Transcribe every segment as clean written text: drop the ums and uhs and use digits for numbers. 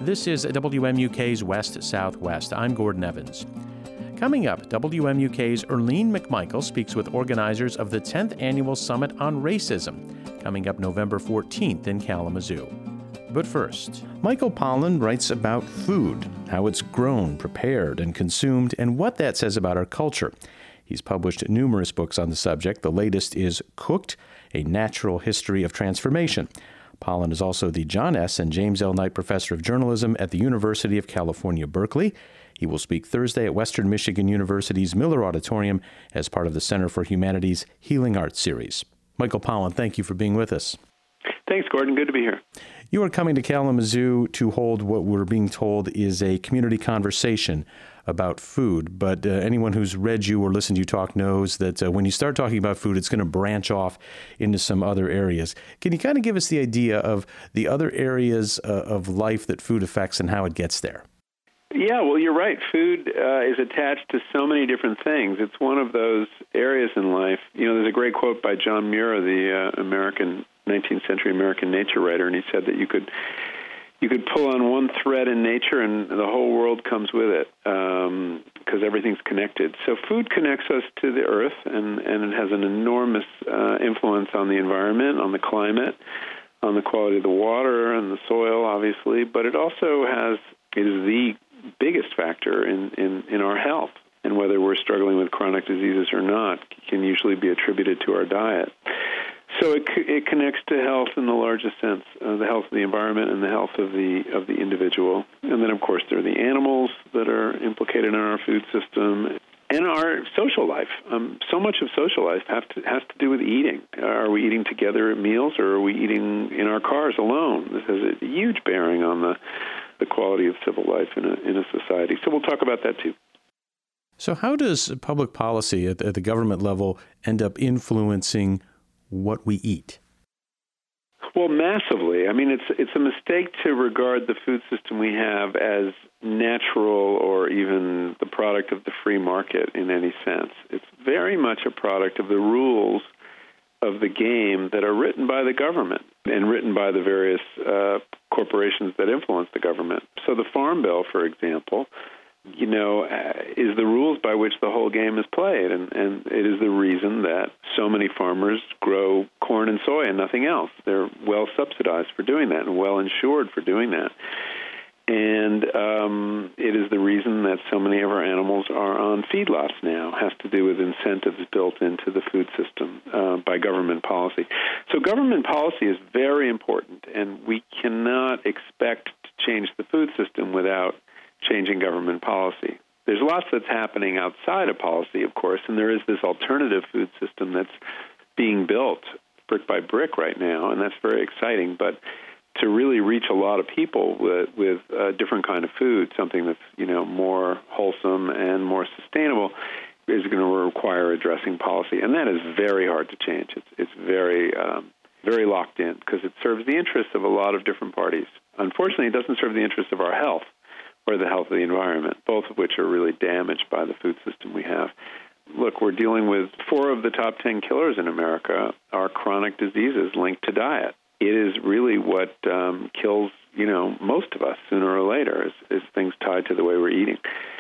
This is WMUK's West Southwest. I'm Gordon Evans. Coming up, WMUK's Erlene McMichael speaks with organizers of the 10th Annual Summit on Racism, coming up November 14th in Kalamazoo. But first, Michael Pollan writes about food, how it's grown, prepared, and consumed, and what that says about our culture. He's published numerous books on the subject. The latest is Cooked, A Natural History of Transformation. Pollan is also the John S. and James L. Knight Professor of Journalism at the University of California, Berkeley. He will speak Thursday at Western Michigan University's Miller Auditorium as part of the Center for Humanities Healing Arts series. Michael Pollan, thank you for being with us. Thanks, Gordon. Good to be here. You are coming to Kalamazoo to hold what we're being told is a community conversation about food, but anyone who's read you or listened to you talk knows that when you start talking about food, it's going to branch off into some other areas. Can you kind of give us the idea of the other areas of life that food affects and how it gets there? Yeah, well, you're right. Food is attached to so many different things. It's one of those areas in life. You know, there's a great quote by John Muir, the 19th century American nature writer, and he said that you could pull on one thread in nature and the whole world comes with it because everything's connected. So food connects us to the earth, and it has an enormous influence on the environment, on the climate, on the quality of the water and the soil, obviously, but it also is the biggest factor in our health. And whether we're struggling with chronic diseases or not can usually be attributed to our diet. So it connects to health in the largest sense, the health of the environment and the health of the individual. And then, of course, there are the animals that are implicated in our food system and our social life. So much of social life has to do with eating. Are we eating together at meals, or are we eating in our cars alone? This has a huge bearing on the quality of civil life in a society. So we'll talk about that too. So how does public policy at the government level end up influencing what we eat? Well, massively. I mean, it's a mistake to regard the food system we have as natural or even the product of the free market in any sense. It's very much a product of the rules of the game that are written by the government and written by the various corporations that influence the government. So the Farm Bill, for example, is the rules by which the whole game is played, and it is the reason that so many farmers grow corn and soy and nothing else. They're well subsidized for doing that and well insured for doing that. And it is the reason that so many of our animals are on feedlots now. It has to do with incentives built into the food system by government policy. So government policy is very important, and we cannot expect to change the food system without changing government policy. There's lots that's happening outside of policy, of course, and there is this alternative food system that's being built brick by brick right now, and that's very exciting. But to really reach a lot of people with a different kind of food, something that's more wholesome and more sustainable, is going to require addressing policy, and that is very hard to change. It's very very locked in because it serves the interests of a lot of different parties. Unfortunately, it doesn't serve the interests of our health or the health of the environment, both of which are really damaged by the food system we have. Look, we're dealing with 4 of the top 10 killers in America are chronic diseases linked to diet. It is really what kills, most of us sooner or later is things tied to the way we're eating.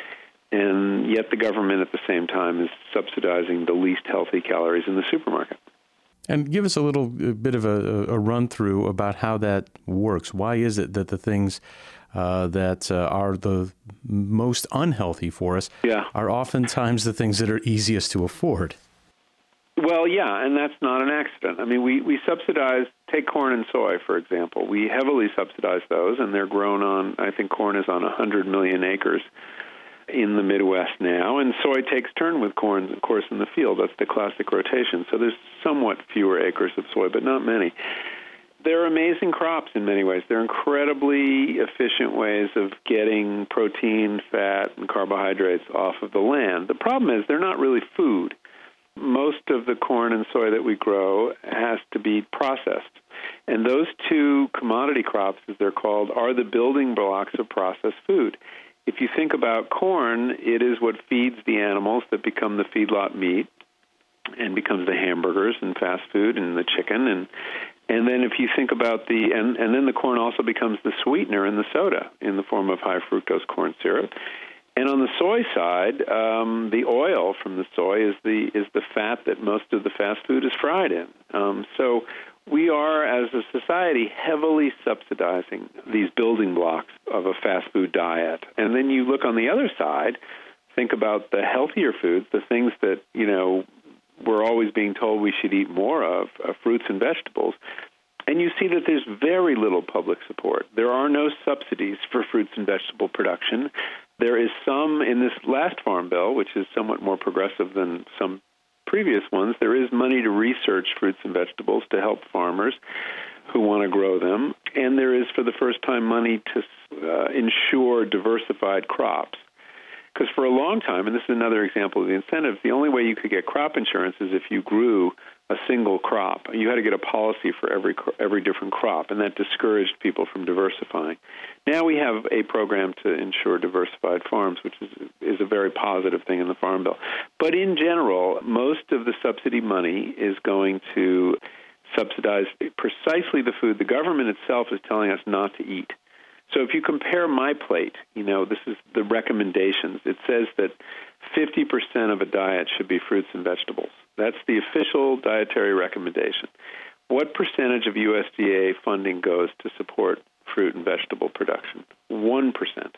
And yet the government at the same time is subsidizing the least healthy calories in the supermarket. And give us a little bit of a run-through about how that works. Why is it that the things that are the most unhealthy for us are oftentimes the things that are easiest to afford? Well, yeah, and that's not an accident. I mean, we subsidize, take corn and soy, for example. We heavily subsidize those, and they're grown on, I think corn is on 100 million acres in the Midwest now, and soy takes turn with corn, of course, in the field. That's the classic rotation. So there's somewhat fewer acres of soy, but not many. They're amazing crops in many ways. They're incredibly efficient ways of getting protein, fat, and carbohydrates off of the land. The problem is they're not really food. Most of the corn and soy that we grow has to be processed. And those two commodity crops, as they're called, are the building blocks of processed food. If you think about corn, it is what feeds the animals that become the feedlot meat and becomes the hamburgers and fast food and the chicken And then if you think about and then the corn also becomes the sweetener in the soda in the form of high fructose corn syrup. And on the soy side, the oil from the soy is the fat that most of the fast food is fried in. So we are, as a society, heavily subsidizing these building blocks of a fast food diet. And then you look on the other side, think about the healthier foods, the things that, we're always being told we should eat more of, fruits and vegetables. And you see that there's very little public support. There are no subsidies for fruits and vegetable production. There is some in this last Farm Bill, which is somewhat more progressive than some previous ones. There is money to research fruits and vegetables to help farmers who want to grow them. And there is, for the first time, money to ensure diversified crops. Because for a long time, and this is another example of the incentives, the only way you could get crop insurance is if you grew a single crop. You had to get a policy for every different crop, and that discouraged people from diversifying. Now we have a program to ensure diversified farms, which is a very positive thing in the Farm Bill. But in general, most of the subsidy money is going to subsidize precisely the food the government itself is telling us not to eat. So if you compare my plate, this is the recommendations. It says that 50% of a diet should be fruits and vegetables. That's the official dietary recommendation. What percentage of USDA funding goes to support fruit and vegetable production? 1%.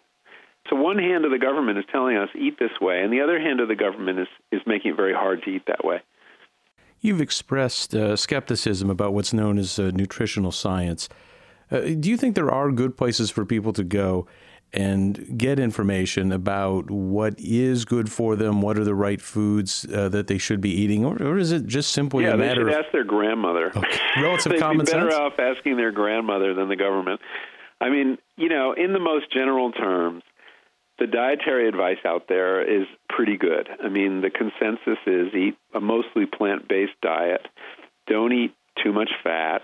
So one hand of the government is telling us eat this way, and the other hand of the government is making it very hard to eat that way. You've expressed skepticism about what's known as nutritional science. Do you think there are good places for people to go and get information about what is good for them, what are the right foods that they should be eating, or is it just simply a matter of... they should ask their grandmother. Okay. Relative common sense? They'd be better off asking their grandmother than the government. I mean, in the most general terms, the dietary advice out there is pretty good. I mean, the consensus is eat a mostly plant-based diet, don't eat too much fat,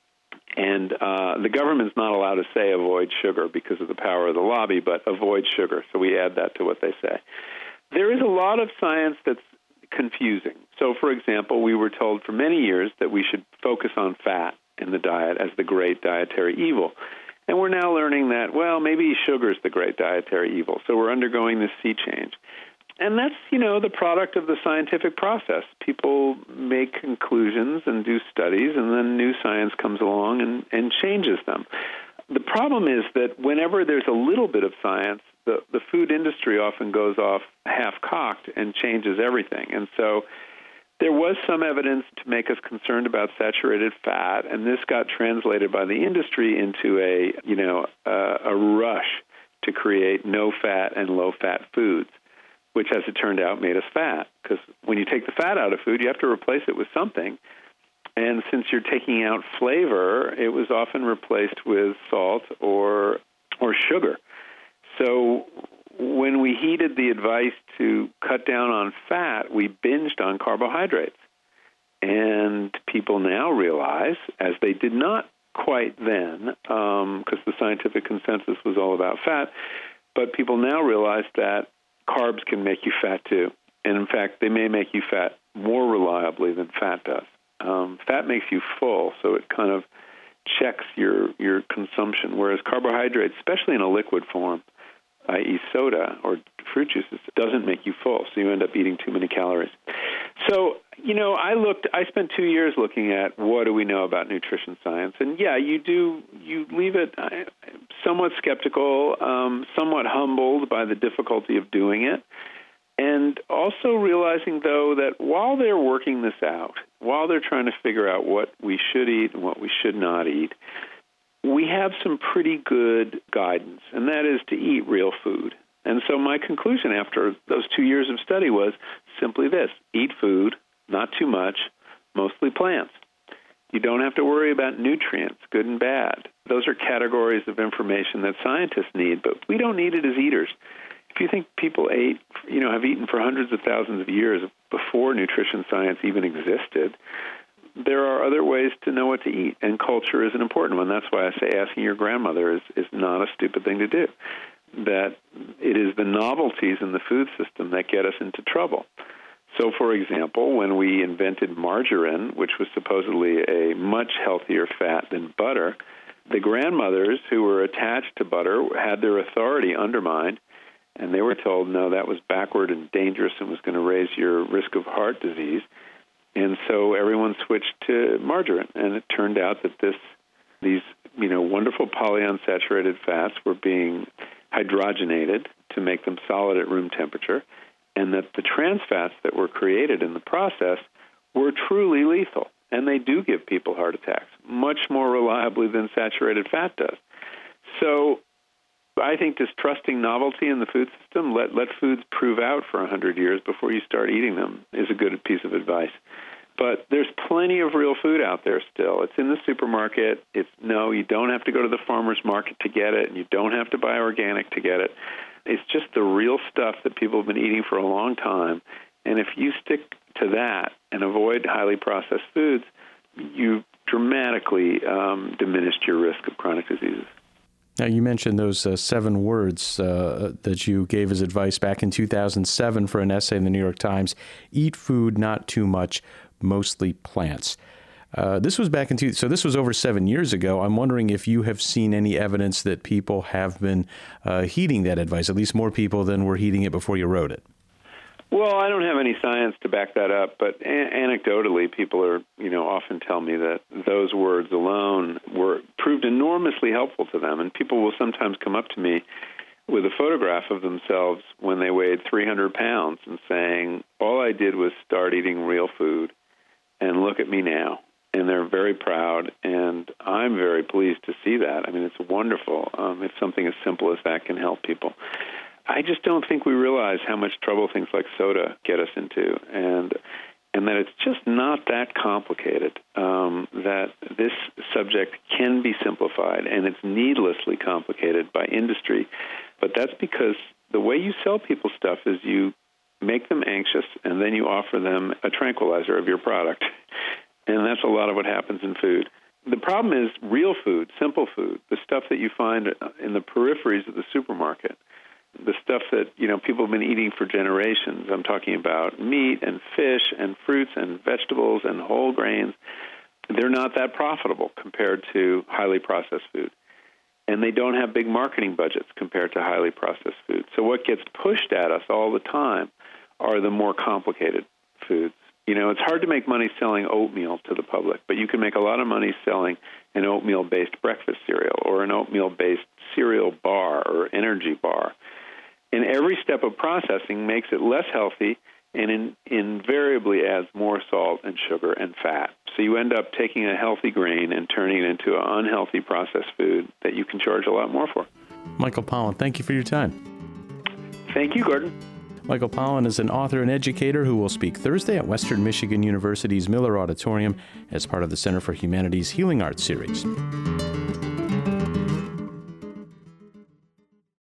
and the government's not allowed to say avoid sugar because of the power of the lobby, but avoid sugar. So we add that to what they say. There is a lot of science that's confusing. So, for example, we were told for many years that we should focus on fat in the diet as the great dietary evil. And we're now learning that, maybe sugar is the great dietary evil. So we're undergoing this sea change. And that's, the product of the scientific process. People make conclusions and do studies, and then new science comes along and changes them. The problem is that whenever there's a little bit of science, the food industry often goes off half-cocked and changes everything. And so there was some evidence to make us concerned about saturated fat, and this got translated by the industry into a rush to create no-fat and low-fat foods, which, as it turned out, made us fat. Because when you take the fat out of food, you have to replace it with something. And since you're taking out flavor, it was often replaced with salt or sugar. So when we heeded the advice to cut down on fat, we binged on carbohydrates. And people now realize, as they did not quite then, because the scientific consensus was all about fat, but people now realize that carbs can make you fat too. And in fact, they may make you fat more reliably than fat does. Fat makes you full, so it kind of checks your consumption, whereas carbohydrates, especially in a liquid form, i.e. soda or fruit juices, doesn't make you full, so you end up eating too many calories. So, I spent 2 years looking at what do we know about nutrition science, and you leave it somewhat skeptical, somewhat humbled by the difficulty of doing it, and also realizing, though, that while they're working this out, while they're trying to figure out what we should eat and what we should not eat, we have some pretty good guidance, and that is to eat real food. And so my conclusion after those 2 years of study was simply this: eat food, not too much, mostly plants. You don't have to worry about nutrients, good and bad. Those are categories of information that scientists need, but we don't need it as eaters. If you think people have eaten for hundreds of thousands of years before nutrition science even existed, there are other ways to know what to eat, and culture is an important one. That's why I say asking your grandmother is not a stupid thing to do, that it is the novelties in the food system that get us into trouble. So, for example, when we invented margarine, which was supposedly a much healthier fat than butter, the grandmothers who were attached to butter had their authority undermined, and they were told, no, that was backward and dangerous and was going to raise your risk of heart disease. And so everyone switched to margarine, and it turned out that these wonderful polyunsaturated fats were being hydrogenated to make them solid at room temperature, and that the trans fats that were created in the process were truly lethal, and they do give people heart attacks much more reliably than saturated fat does. So I think distrusting novelty in the food system, let foods prove out for 100 years before you start eating them, is a good piece of advice. But there's plenty of real food out there still. It's in the supermarket. You don't have to go to the farmer's market to get it, and you don't have to buy organic to get it. It's just the real stuff that people have been eating for a long time. And if you stick to that and avoid highly processed foods, you dramatically diminished your risk of chronic diseases. Now, you mentioned those 7 words that you gave as advice back in 2007 for an essay in the New York Times: eat food, not too much, mostly plants. This was back in so this was over 7 years ago. I'm wondering if you have seen any evidence that people have been heeding that advice, at least more people than were heeding it before you wrote it. Well, I don't have any science to back that up, but anecdotally, people are, often tell me that those words alone proved enormously helpful to them. And people will sometimes come up to me with a photograph of themselves when they weighed 300 pounds and saying, all I did was start eating real food, and look at me now. And they're very proud, and I'm very pleased to see that. I mean, it's wonderful if something as simple as that can help people. I just don't think we realize how much trouble things like soda get us into, and that it's just not that complicated, that this subject can be simplified, and it's needlessly complicated by industry. But that's because the way you sell people stuff is you make them anxious, and then you offer them a tranquilizer of your product. And that's a lot of what happens in food. The problem is real food, simple food, the stuff that you find in the peripheries of the supermarket, the stuff that people have been eating for generations. I'm talking about meat and fish and fruits and vegetables and whole grains. They're not that profitable compared to highly processed food. And they don't have big marketing budgets compared to highly processed food. So what gets pushed at us all the time are the more complicated foods. It's hard to make money selling oatmeal to the public, but you can make a lot of money selling an oatmeal-based breakfast cereal or an oatmeal-based cereal bar or energy bar. And every step of processing makes it less healthy and invariably adds more salt and sugar and fat. So you end up taking a healthy grain and turning it into an unhealthy processed food that you can charge a lot more for. Michael Pollan, thank you for your time. Thank you, Gordon. Michael Pollan is an author and educator who will speak Thursday at Western Michigan University's Miller Auditorium as part of the Center for Humanities Healing Arts series.